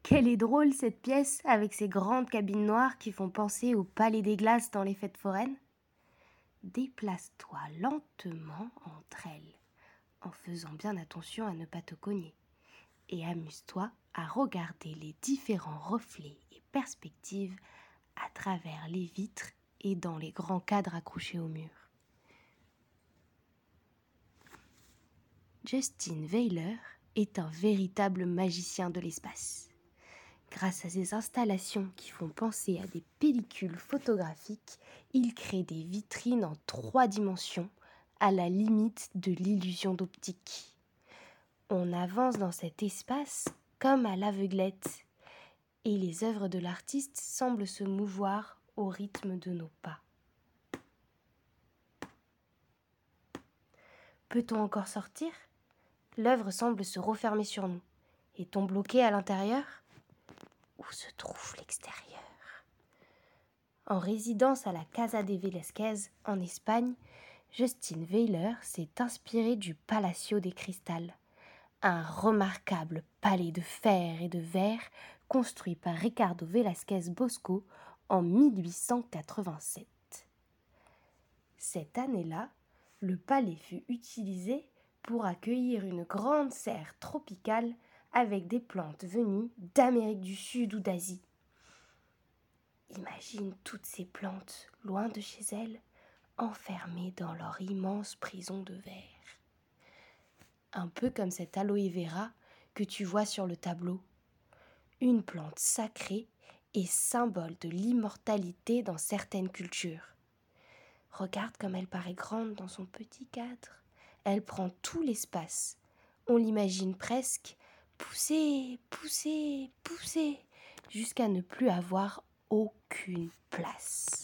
Quelle est drôle cette pièce avec ses grandes cabines noires qui font penser au palais des glaces dans les fêtes foraines. Déplace-toi lentement entre elles, en faisant bien attention à ne pas te cogner, et amuse-toi à regarder les différents reflets et perspectives à travers les vitres et dans les grands cadres accrochés au mur. Justin Weyler est un véritable magicien de l'espace. Grâce à ses installations qui font penser à des pellicules photographiques, il crée des vitrines en 3 dimensions, à la limite de l'illusion d'optique. On avance dans cet espace comme à l'aveuglette, et les œuvres de l'artiste semblent se mouvoir au rythme de nos pas. Peut-on encore sortir ? L'œuvre semble se refermer sur nous. Est-on bloqué à l'intérieur ? Où se trouve l'extérieur ? En résidence à la Casa de Velázquez, en Espagne, Justin Weyler s'est inspiré du Palacio de Cristal, un remarquable palais de fer et de verre construit par Ricardo Velázquez Bosco en 1887. Cette année-là, le palais fut utilisé pour accueillir une grande serre tropicale avec des plantes venues d'Amérique du Sud ou d'Asie. Imagine toutes ces plantes, loin de chez elles, enfermées dans leur immense prison de verre. Un peu comme cette aloe vera que tu vois sur le tableau. Une plante sacrée et symbole de l'immortalité dans certaines cultures. Regarde comme elle paraît grande dans son petit cadre. Elle prend tout l'espace. On l'imagine presque pousser, pousser, pousser, jusqu'à ne plus avoir aucune place.